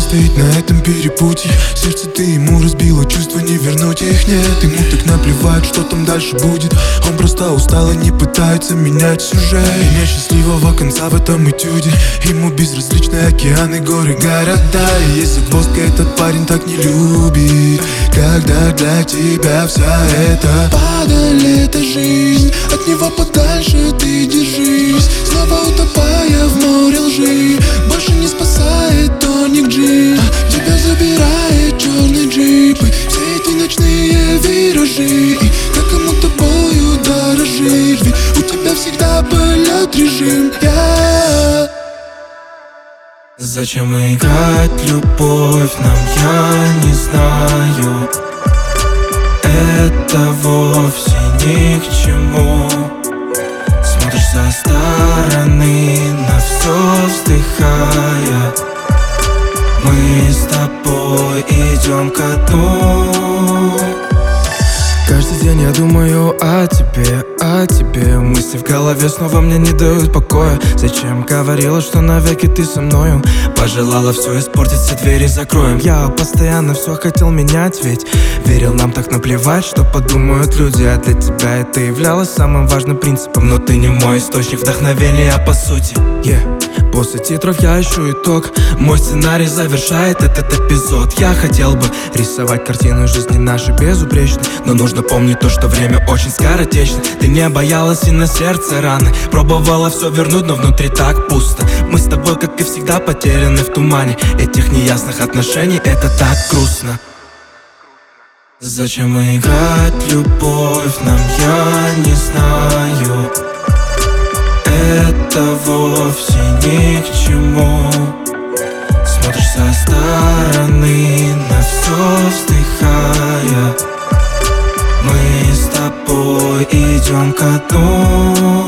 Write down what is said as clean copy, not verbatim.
стоит на этом перепутье. Сердце ты ему разбила, чувства не вернуть их нет. Ему так наплевать, что там дальше будет. Он просто устал и не пытается менять сюжет. И нет счастливого конца в этом этюде. Ему безразличны океаны, горы, города. И если загвоздка, этот парень так не любит, когда для тебя вся эта падаль — это жизнь. От него подальше ты держись, снова утопая в море лжи. Больше не спасает тоник джин, тебя забирает черный джип. И все эти ночные виражи, и как ему тобою дорожить, ведь у тебя всегда полет режим. Зачем играть любовь нам, я не знаю. Это вовсе ни к чему. Смотришь со стороны, на все вздыхая. Мы с тобой идем ко дну. Каждый день я думаю о тебе, о тебе. Мысли в голове снова мне не дают покоя. Зачем говорила, что навеки ты со мною? Пожелала все испортить, все двери закроем. Я постоянно все хотел менять, ведь верил, нам так наплевать, что подумают люди. А для тебя это являлось самым важным принципом. Но ты не мой источник вдохновения, по сути. После титров я ищу итог. Мой сценарий завершает этот эпизод. Я хотел бы рисовать картину жизни нашей безупречной, но нужно помнить то, что время очень скоротечно. Ты не боялась и на сердце раны, пробовала все вернуть, но внутри так пусто. Мы с тобой, как и всегда, потеряны в тумане этих неясных отношений, это так грустно. Зачем играть любовь нам, я не знаю. Это вовсе ни к чему. Смотришь со стороны, на все вздыхая. Мы с тобой идем ко дну.